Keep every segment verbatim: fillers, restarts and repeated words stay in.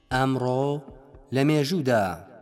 ئەمڕۆ لە مێژوودا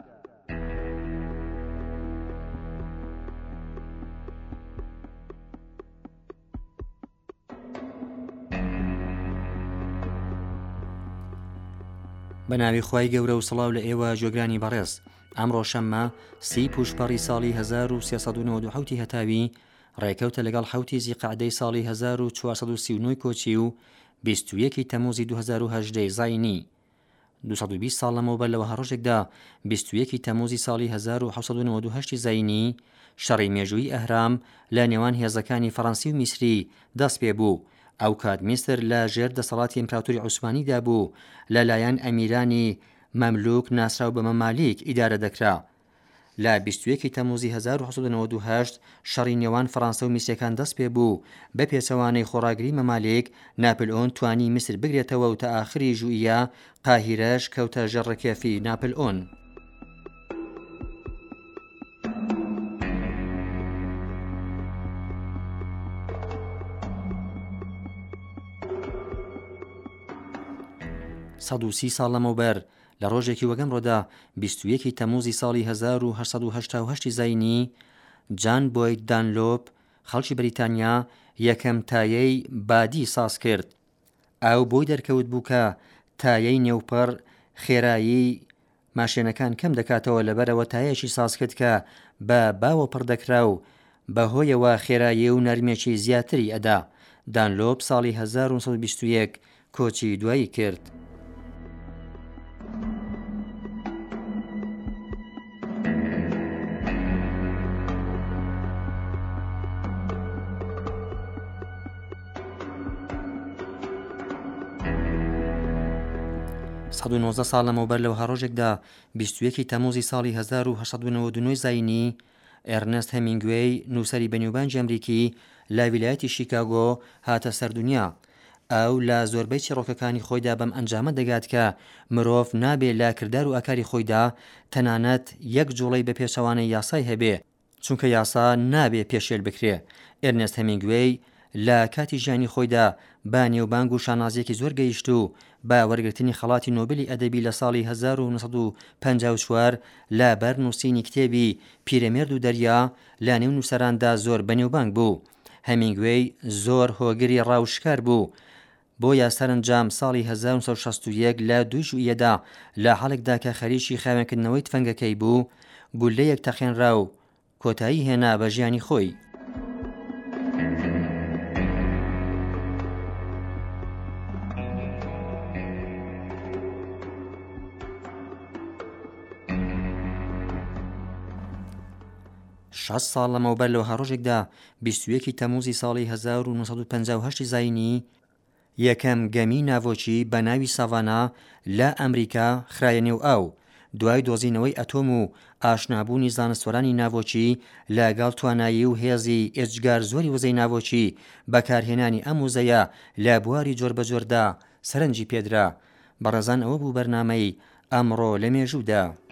بە ناوی خوای گەورە و سڵاو لە ئێوە جۆگرانی بەڕێز. ئەمڕۆ شەممە سی پوشپەڕی ساڵی هەزار و سێسەد و نۆ و حەوتی هەتاوی ڕێکەوتە لەگەڵ حەوتی زیقعدەی ساڵی هەزار و چوارسەد و سی و نۆ کۆچی و بیست و یەکی تەمووزی دوو هەزار و هەژدە زاینی. دووسەد و بیست ساڵ لەمەوبەر لەوە هەڕۆژێکدا بیست و یەکی تەمووزی ساڵی هەزار و حەوسەد و نۆ و هەشت زاینی شەڕی مێژووی ئەهرام لە نێوان هێزەکانی فەڕەنسی و میسری دەست پێ بوو. ئەو کات میسر لە ژێر دەسەڵاتی ئیمپراتۆری عوسمانیدا بوو، لەلایەن ئەمیرانی مەملوک ناسراو بە مەمالیک ئیدارە دەکرا. لە بیست و یەکی تەمووزی هەزار و حەوسەد و نۆ و هەشت شەڕی نێوان فەڕەنسا و میسریەکان دەست پێ بوو. بە پێچەوانەی خۆڕاگری مەمالیک ناپلئۆن توانی میسر بگرێتەوە و تا ئاخری ژوئیە قاهیرەش کەوتە ژەڕەکێفی ناپلئۆن. سەد و سی ساڵ لەمەوبەر لە ڕۆژێکی وەگەمڕۆدا بیست و یەکی تەمووزی ساڵی هەزار و هەشت سەد و هەشتا و هەشت زاینی جان بۆید دانلۆپ خەڵکی بەریتانیا یەکەم تایەی بادی ساز کرد. ئەو بۆی دەرکەوت بوو کە تایەی نێوپەڕ خێرایی ماشێنەکان کەم دەکاتەوە، لەبەرەوە تایەشی ساز کرد کە بە باوە پڕ دەکرا و بەهۆیەوە خێرایی و نەرمێکی زیاتری ئەدا. دانلۆپ ساڵی هەزار و سەد و بیست و یەک کۆچی دوایی کرد. سەد و نۆزدە ساڵ لەمەوبەر لەوە هەڕۆژێکدا بیست و یەکی تەمووزی ساڵی هەزار و هەشت سەد و نەوەت و نۆ زاینی ئێرنست هەمینگوێی نووسەری بەنێوبانگی ئەمریکی لە ویلایەتی شیکاگۆ هاتە سەردونیا. ئەو لە زۆربەی چیرۆکەکانی خۆیدا بەم ئەنجامە دەگات کە مرۆڤ نابێت لە کردار و ئاکاری خۆیدا تەنانەت یەک جوڵەی بە پێچەوانەی یاسای هەبێ، چونکە یاسا نابێ پێشێل بکرێ. ئێرنست هەمینگوێی لە کاتی ژیانی خۆیدا بە نێوبانگ و شانازیەکی زۆر گەیشت و بە وەرگرتنی خەڵاتی نۆبلی ئەدەبی لە ساڵی هەزار و نۆ سەد و پەنجا و چوار لە بەر نووسینی کتێبی پیرەمێرد و دەریا لە نێو نووسەراندا زۆر بەنێوبانگ بوو. هەمینگوێی زۆر هۆگری ڕاوشکار بوو، بۆیە سەرنجام ساڵی هەزار و سەد و شەست و یەک لە دوو ژوئیەدا لە حاڵێکدا کە خەریکی خاوێنکردنەوەی تفەنگەکەی بوو گولەیەک تەخێنرا و کۆتایی هێنا بە ژیانی خۆی. شەش ساڵ لەمەوبەر لەوە هەڕۆژێکدا بیست و یەکی تەمووزی ساڵی هەزار و نۆ سەد و پەنجا و هەشت زاینی یەکەم گەمی ناوۆچی بە ناوی ساڤانا لە ئەمریکا خرایە نێو ئاو. دوای دۆزینەوەی ئەتۆم و ئاشنابوونی زانستوەرانی ناوۆچی لەگەڵ توانایی و هێزی ئێجگار زۆری وزەی ناوۆچی بەکارهێنانی ئەم وزەیە لە بواری جۆربەجۆردا سەرنجی پێدرا. بەڕێزان، ئەوە بوو بەرنامەی ئەمڕۆ لە مێژوودا.